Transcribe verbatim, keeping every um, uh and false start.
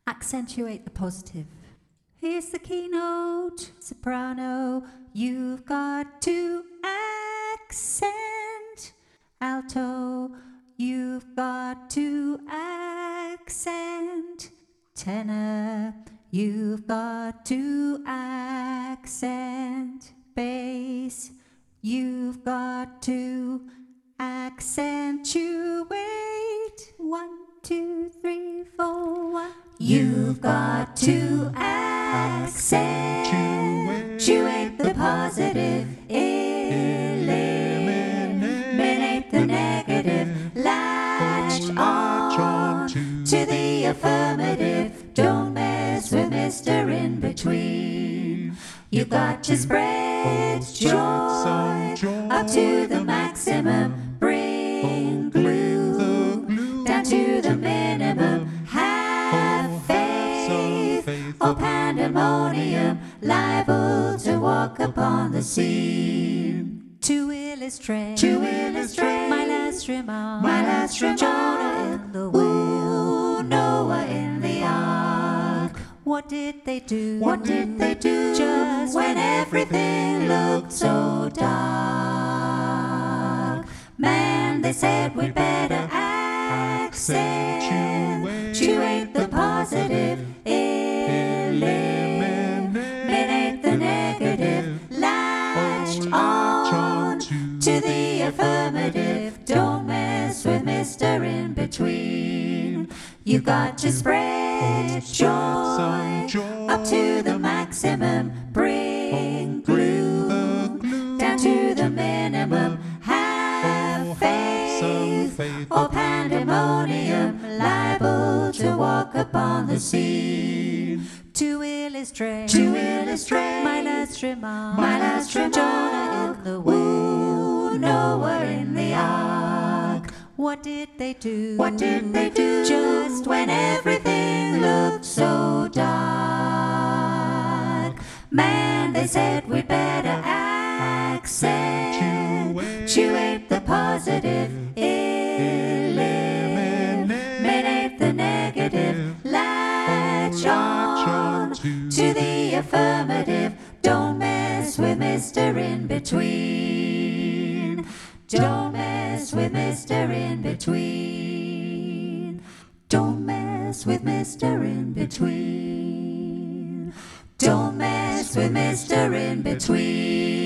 Accentuate the positive. Here's the keynote. Soprano, you've got to accent. Alto, you've got to accent. Tenor, you've got to accent. Bass, you've got to accentuate. One, two, three, four, one. You've got to accentuate the positive, eliminate the negative, latch on to the affirmative. Don't mess with Mister In Between. You've got to spread joy up to the maximum. Bring glue down to the minimum. Have faith or pandemonium, liable to walk upon the scene. To illustrate, to illustrate my last remark, my last remark. Jonah in the whale, Noah in the ark. What did they do? What did they do? Just when everything looked so dark, man, they said we'd better accentuate the positive, eliminate the negative, latch on to the affirmative. Don't mess with Mister In Between. You've got to spread joy up to the maximum. Bring glue down to the minimum. Have faith or pandemonium, liable to walk upon the scene. To illustrate, to illustrate my last remark, my last remark. Jonah in the whale, Noah in the ark. What did they do? What did they do? Just when everything looked so dark, man, they said we'd better accentuate the positive, eliminate the negative, latch on to the affirmative. Don't mess with Mister In Between. Don't mess with Mister In Between. Don't mess with Mister In Between. Don't mess with Mister In Between.